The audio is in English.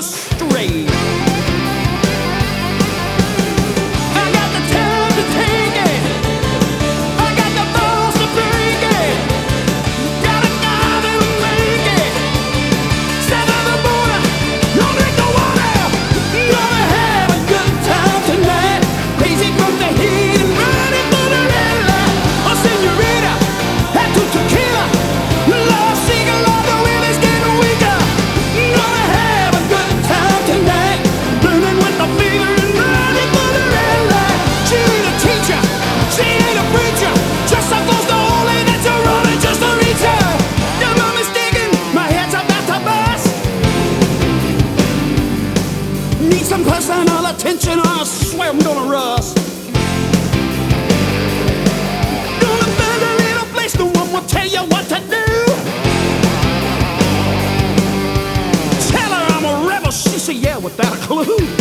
astray. I got the time to take it, I got the balls to break it, got a guy that'll make it. Stand on the border, don't drink the water. Gonna have a good time tonight. Crazy from the heat and running for the red light. Oh, senorita, had to tequila. Love singing along the way, it's getting weaker. Gonna have a good time tonight. Burning with the fever and running for the red light. She ain't a teacher, she ain't a preacher. Just supposed to holy that's a rolling just to reach her. You're not mistaken, my head's about to bust. Need some personal attention or I swear I'm gonna rust. Gonna find a little place, no one will tell you what to do. Tell her I'm a rebel, she say yeah without a clue.